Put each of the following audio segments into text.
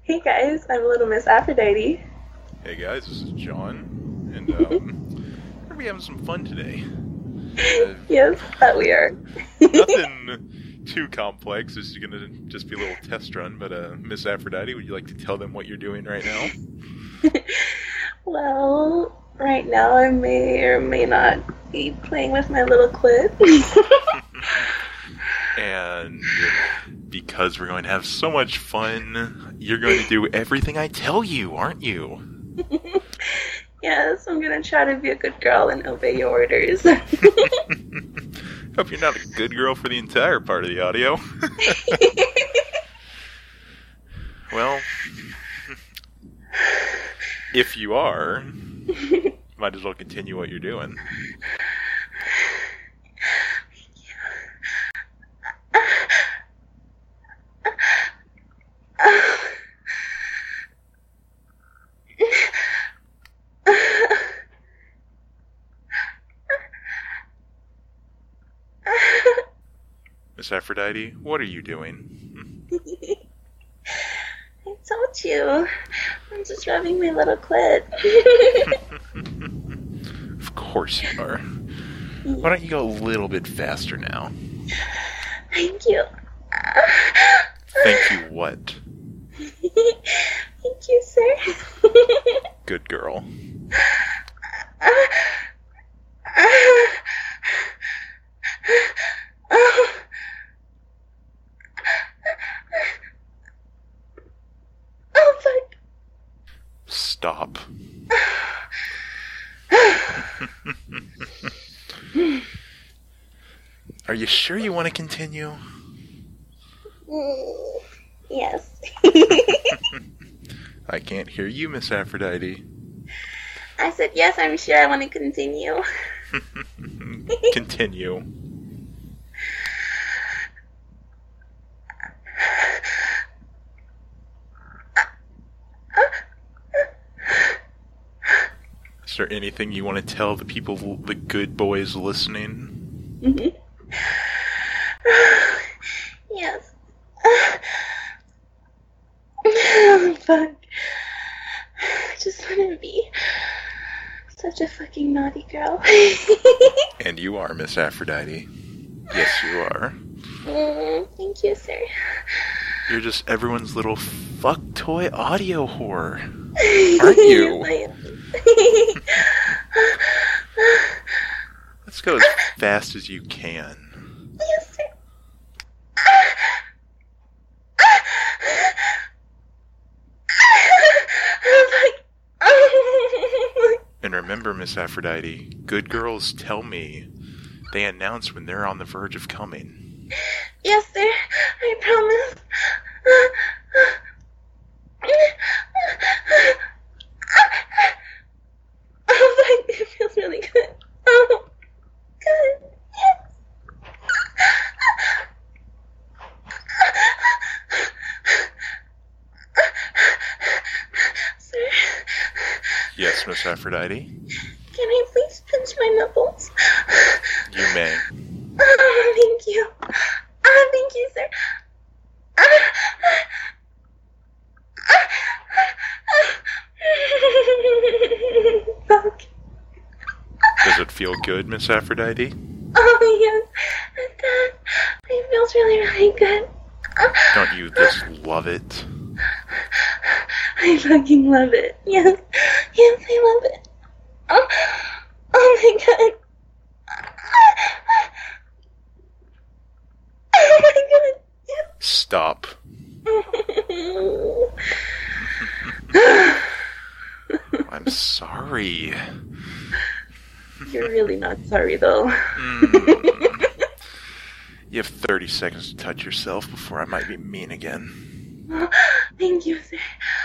Hey guys, I'm Little Miss Aphrodite. Hey guys, this is John, and we're gonna be having some fun today. Yes, that we are. Nothing too complex. This is gonna just be a little test run. But Miss Aphrodite, would you like to tell them what you're doing right now? Well, right now I may or may not be playing with my little clit. And because we're going to have so much fun, you're going to do everything I tell you, aren't you? Yes, I'm gonna try to be a good girl and obey your orders. Hope you're not a good girl for the entire part of the audio. Well, if you are, might as well continue what you're doing. Miss Aphrodite, what are you doing? I told you. I'm just rubbing my little clit. Of course you are. Why don't you go a little bit faster now? Thank you. Thank you what? Thank you, sir. Good girl. Oh, fuck. Stop. Are you sure you want to continue? Yes. I can't hear you, Miss Aphrodite. I said, yes, I'm sure I want to continue. Continue. Is there anything you want to tell the people, the good boys listening? Mm-hmm. Yes. Oh, fuck. I just want to be such a fucking naughty girl. And you are, Miss Aphrodite. Yes, you are. Thank you, sir. You're just everyone's little fuck toy audio whore. Aren't you? Yes, Let's go as fast as you can. yes, sir. And remember, Miss Aphrodite, good girls tell me. They announce when they're on the verge of coming. Yes, sir. I promise. Oh, fuck. It feels really good. Oh, good. Yes. Sir, Yes, Miss Aphrodite, can I please pinch my nipples? you may. Oh, thank you. Oh, thank you, sir. Fuck. Does it feel good, Miss Aphrodite? Oh, yes. That, it feels really, really good. Don't you just love it? I fucking love it. Yes. Yes, I love it. Oh, oh my god. Oh my god. Stop. I'm sorry. You're really not sorry, though. You have 30 seconds to touch yourself before I might be mean again. Oh, thank you, sir.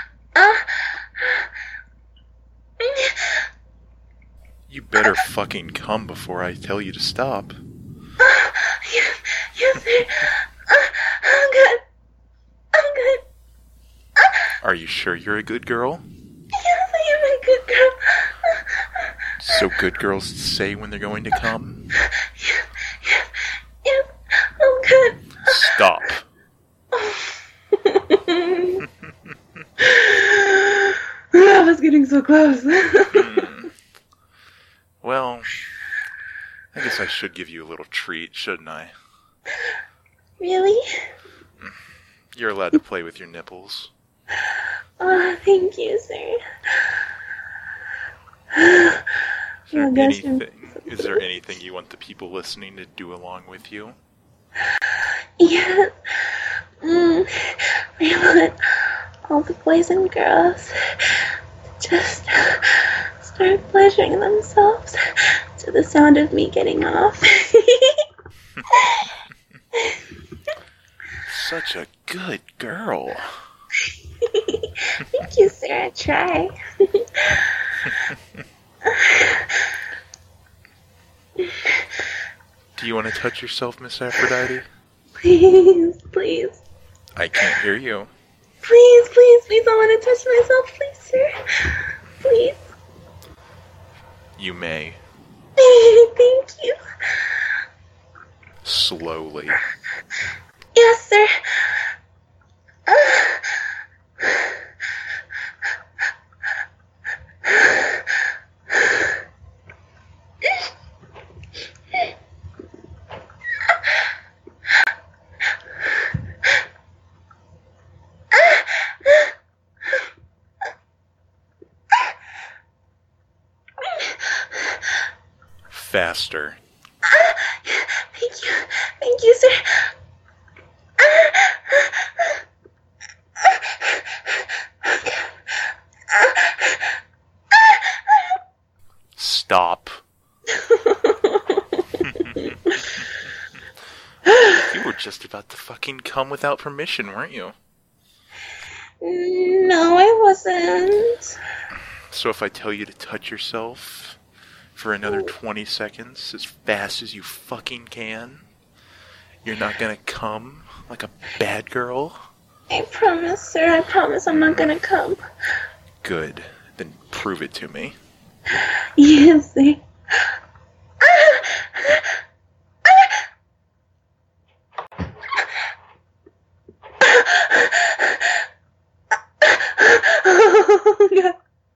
You better fucking come before I tell you to stop. Yes, yes, sir. I'm good. I'm good. Are you sure you're a good girl? Yes, I am a good girl. So good girls say when they're going to come? Yes, yes, yes. I'm good. Stop. getting so close. Well, I guess I should give you a little treat, shouldn't I? Really? You're allowed to play with your nipples. Oh, thank you, sir. Is there anything you want the people listening to do along with you? Yes. I want all the boys and girls to just start pleasuring themselves to the sound of me getting off. Such a good girl. Thank you, sir. I try. Do you want to touch yourself, Miss Aphrodite? Please, please. I can't hear you. Please, please, please. I want to touch myself, please, sir. Please. You may. Thank you. Slowly. Yes, sir. Faster. Thank you, sir. Stop. You were just about to fucking come without permission, weren't you? No, I wasn't. So if I tell you to touch yourself for another 20 seconds as fast as you fucking can, you're not gonna come like a bad girl? I promise, sir. I promise I'm not gonna come. Good. Then prove it to me. Yes, sir. Oh, God.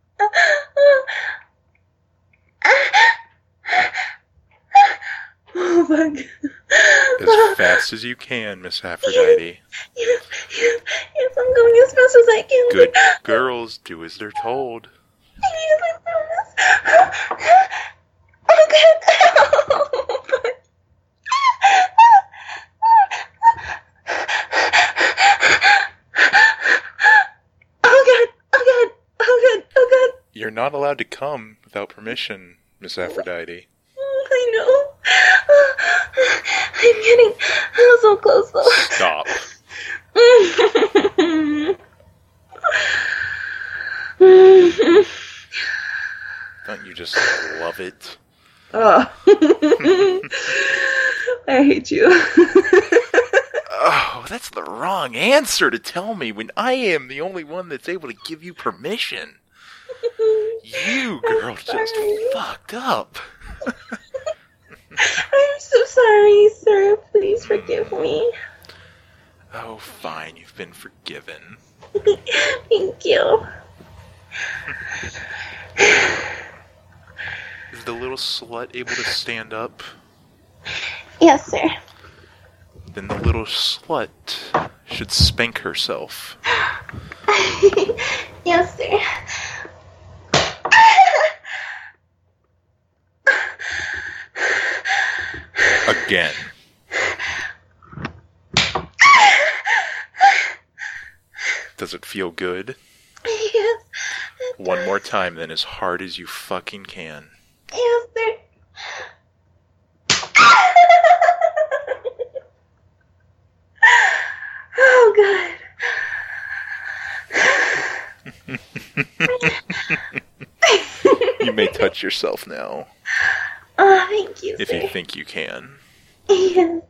Oh, fuck. As fast as you can, Miss Aphrodite. Yes, I'm going as fast as I can. Good girls do as they're told. Yes, I promise. Oh, God. Oh, fuck. Oh, God. Oh, God. Oh, God. Oh, God. You're not allowed to come without permission, Miss Aphrodite. I know. I'm getting so close, though. Stop. Don't you just love it? Oh. I hate you. Oh, that's the wrong answer to tell me when I am the only one that's able to give you permission. You girl just fucked up. I'm so sorry, sir. Please forgive me. Oh, fine. You've been forgiven. Thank you. Is the little slut able to stand up? Yes, sir. Then the little slut should spank herself. Yes, sir. Again. Does it feel good? Yes. One more time, then, as hard as you fucking can. Yes, sir. Oh, God. You may touch yourself now, Oh, thank you, if sir. you think you can. Yes.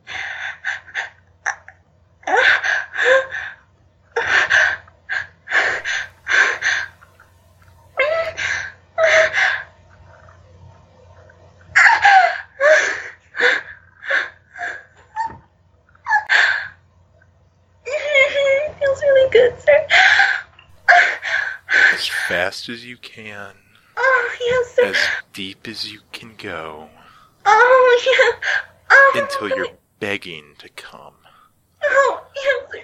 Feels really good, sir. As fast as you can. Oh, yes, sir. As deep as you can go. Oh, yeah. Oh, Until you're begging to come. Oh, yes, sir.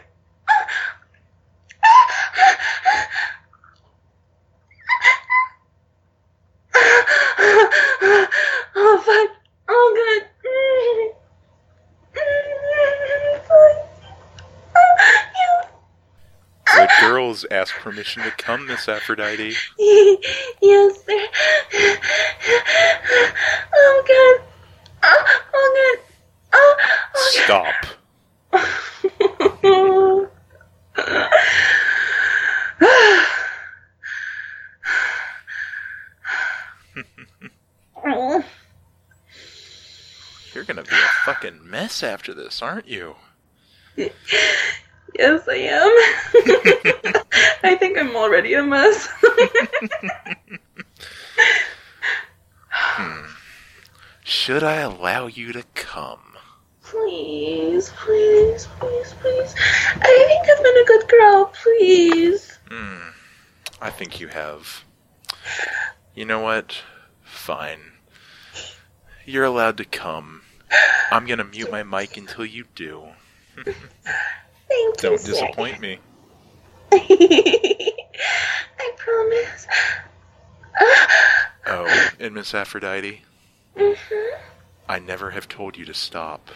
Oh, fuck. Oh, God. Good girls ask permission to come, Miss Aphrodite. Yes, sir. Oh, God. Oh, God. Oh, Stop. You're gonna be a fucking mess after this, aren't you? Yes, I am. I think I'm already a mess. Should I allow you to come? Please, please, please, please. I think I've been a good girl, please. I think you have. You know what? Fine. You're allowed to come. I'm gonna mute my mic until you do. Thank you, Don't sir. disappoint me. I promise. Oh, and Miss Aphrodite, Mm-hmm. I never have told you to stop.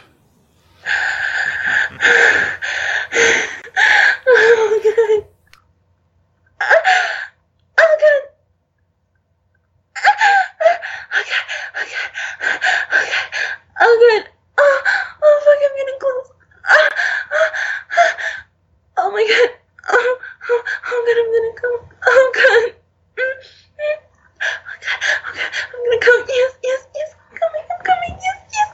Oh, God. Oh, God. Oh, God. Oh, fuck, I'm getting close. Oh, my God. Oh, God, I'm gonna come. Oh, God. Oh, God. I'm gonna come. Yes. I'm coming. Yes.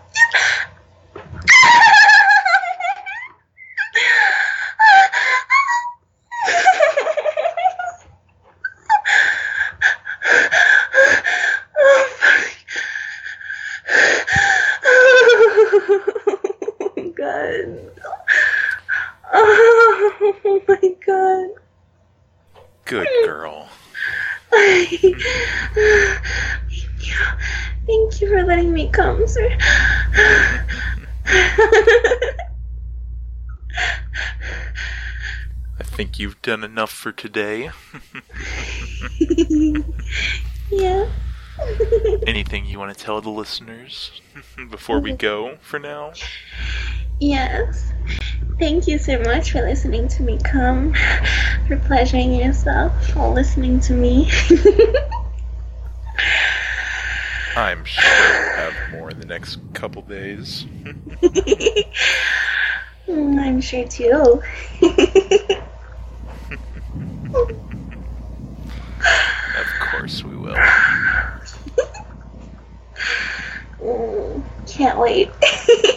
Oh, fuck. Oh, God. Oh, my God. Good girl. Thank you. Thank you for letting me come, sir. I think you've done enough for today. Yeah. Anything you want to tell the listeners before we go for now? Yes. Thank you so much for listening to me come, for pleasuring yourself while listening to me. I'm sure we'll have more in the next couple days. I'm sure too. Of course we will. Can't wait.